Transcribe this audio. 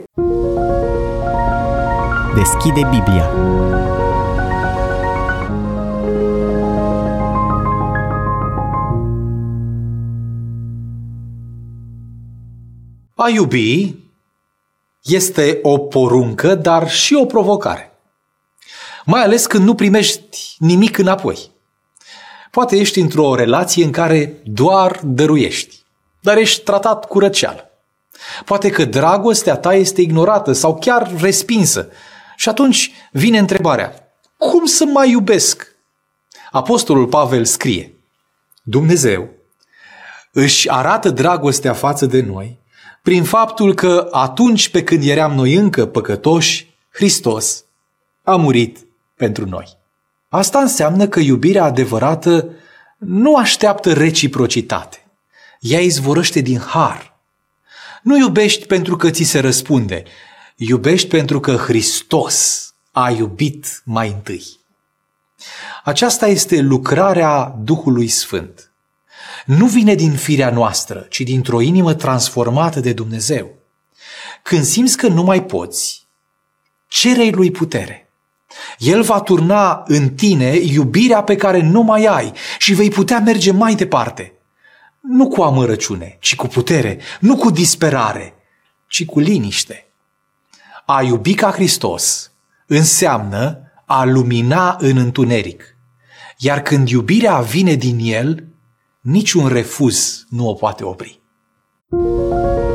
Deschide Biblia. A iubi este o poruncă, dar și o provocare. Mai ales când nu primești nimic înapoi. Poate ești într-o relație în care doar dăruiești, dar ești tratat cu răceală. Poate că dragostea ta este ignorată sau chiar respinsă. Și atunci vine întrebarea: cum să mai iubesc? Apostolul Pavel scrie: Dumnezeu își arată dragostea față de noi prin faptul că atunci pe când eram noi încă păcătoși, Hristos a murit pentru noi. Asta înseamnă că iubirea adevărată nu așteaptă reciprocitate. Ea izvorăște din har. Nu iubești pentru că ți se răspunde, iubești pentru că Hristos a iubit mai întâi. Aceasta este lucrarea Duhului Sfânt. Nu vine din firea noastră, ci dintr-o inimă transformată de Dumnezeu. Când simți că nu mai poți, cere-i lui putere. El va turna în tine iubirea pe care nu mai ai și vei putea merge mai departe. Nu cu amărăciune, ci cu putere, nu cu disperare, ci cu liniște. A iubi ca Hristos înseamnă a lumina în întuneric. Iar când iubirea vine din El, niciun refuz nu o poate opri.